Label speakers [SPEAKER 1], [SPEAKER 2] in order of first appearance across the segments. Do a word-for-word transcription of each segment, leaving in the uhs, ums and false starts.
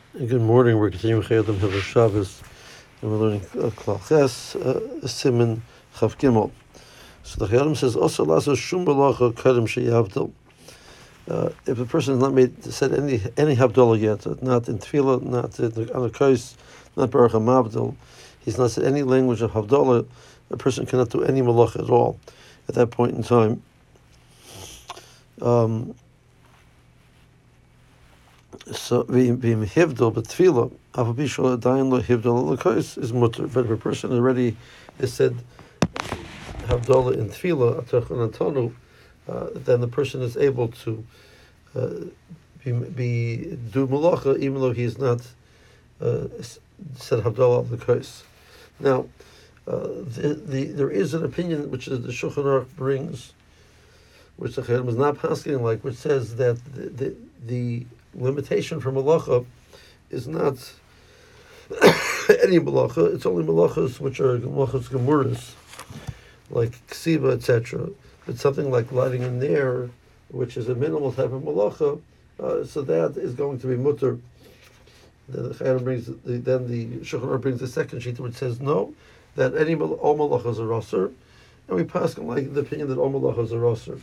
[SPEAKER 1] Good morning. We're continuing Chayadim Hilchos Shabbos, and we're learning uh, Klal Ches, uh, Siman Chav Gimel. So the Chayadim says, "Also laso shum balacha kadem sheyavdil." Uh, if a person has not made said any any havdalah yet, uh, not in tefillah, not in the, on the kos, not baruch hamavdil, he's not said any language of havdalah. A person cannot do any malacha at all at that point in time. Um, So being hivdal but tefillah, avabishal adayin lo hivdal l'kos is mutter. But if a person already has said havdalah in tefillah atachon atonu, then the person is able to uh, be, be do malacha even though he is not uh, said havdalah l'kos. Now, uh, the, the there is an opinion which is the Shulchan Aruch brings, which the Chayyim is not passing like, which says that the the, the limitation for malacha is not any malacha. It's only malachas which are malachas gemuras, like ksiva, et cetera. It's something like lighting a nair, which is a minimal type of malacha. Uh, so that is going to be mutter. Then the Chayyim brings the, then the Shulchan Aruch brings the second sheet, which says no, that any all malachas are aser, and we pass on like the opinion that all malachas are aser.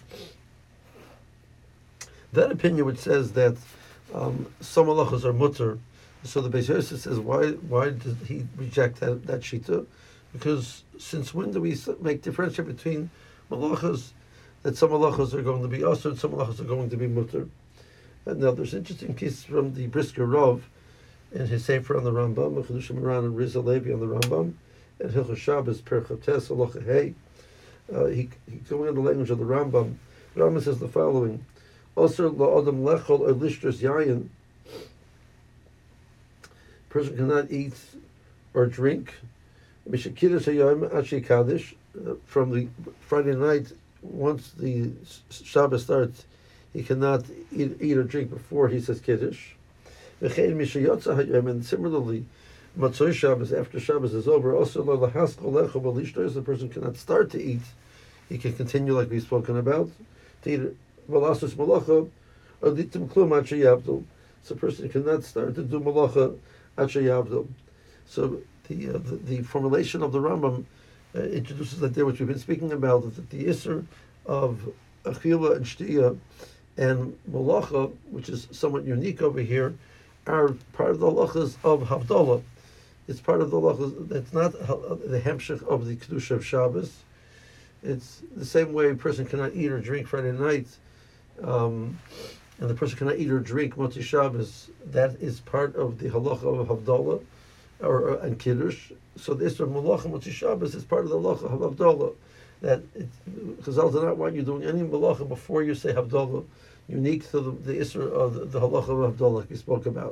[SPEAKER 1] That opinion which says that Um, some halachas are mutter. So the Beis Yosef says, why why did he reject that, that shita? Because since when do we make differentiate between malachas that some halachas are going to be asur and some halachas are going to be mutter? And now there's an interesting piece from the Brisker Rav in his Sefer on the Rambam, Chedushim Moran and Rizal Levi on the Rambam, and Hilchos Shabbos Per Chates Halacha Hey. Uh, he, he going in the language of the Rambam. The Rambam says the following. Also, la'adam lechol or lishtras yayin. Person cannot eat or drink. Mishakidas hayom ashi kaddish. From the Friday night, once the Shabbos starts, he cannot eat, eat or drink before he says kiddush. V'chein mishayotza hayom, and similarly, Matzoi Shabbos after Shabbos is over. Also, la'lahaskol lechol b'lishtras. The person cannot start to eat. He can continue like we've spoken about to eat. Malasus malacha, or litim klum acha yavdil. So a person cannot start to do malacha acha yavdil. So the, uh, the the formulation of the Rambam uh, introduces that there, which we've been speaking about, that the isser of achila and shtiya and malacha, which is somewhat unique over here, are part of the halachas of havdalah. It's part of the halachas. That's not the hemshech of the kedusha of Shabbos. It's the same way a person cannot eat or drink Friday night. Um, and the person cannot eat or drink Motzi Shabbos. That is part of the halacha of Havdalah or, or and Kiddush. So the Isra Malacha Motzi Shabbos is part of the halacha of Havdalah. That Chazal do not want you doing any malacha before you say Havdalah, unique to the, the Isra of the, the halacha of Havdalah like we spoke about.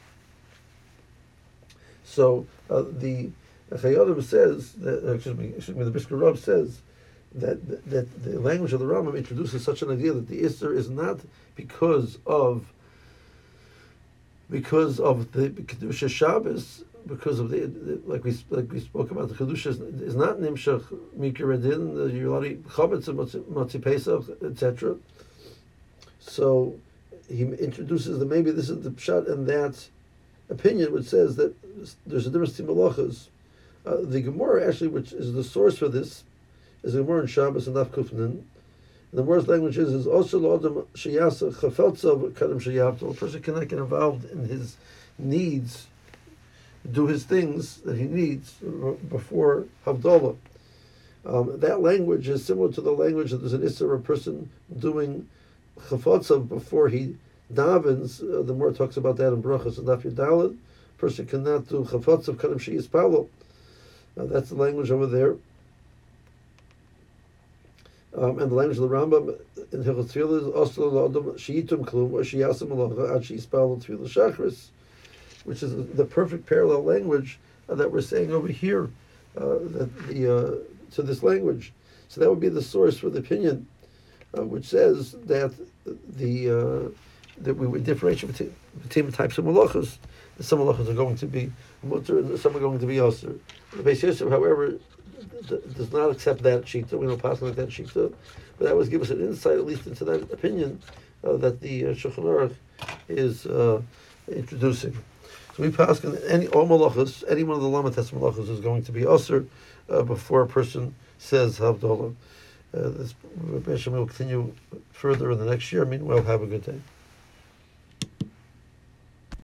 [SPEAKER 1] So uh, the Chayyim says that, uh, excuse me, excuse me, the Brisker Rav says that that the language of the Rambam introduces such an idea that the Isser is not because of because of the Kedusha Shabbos, because of the, the like we like we spoke about, the Kedusha is, is not Nimshach Mikiradin, the Yulari Chametz and Motzi Pesach, et cetera. So he introduces that maybe this is the pshat in that opinion, which says that there's a difference between malachas. Uh, the Gemara actually, which is the source for this, is the Gemara in Shabbos and Daf Kufnin. The Gemara's language is, is also l'adam sheyasa chafetzav kadem sheyavdil. A person cannot get involved in his needs, do his things that he needs before Havdalah. Um, that language is similar to the language that there's an issur of a person doing chafetzav before he davens. Uh, the Gemara talks about that in Brachos and Daf Yudalad. A person cannot do chafetzav kadem sheyispalo. Uh, that's the language over there. Um, and the language of the Rambam in Hilchos Tefillah is also l'adam sheyitum klum or sheyasem malacha ad sheyispal tefillah shachris, which is the perfect parallel language uh, that we're saying over here. Uh, that the uh, to this language, so that would be the source for the opinion, uh, which says that the uh, that we would differentiate between, between the types of malachas. Some malachas are going to be mutter and some are going to be aser. The Beis Yosef, however, does not accept that shita. We don't pass like that shita, but that would give us an insight, at least into that opinion uh, that the uh, Shulchan Aruch is uh, introducing. So we pass on any all malachas, any one of the lamates malachas is going to be usher uh, before a person says Havdalah. Uh, this Rebbe will continue further in the next year. Meanwhile, have a good day.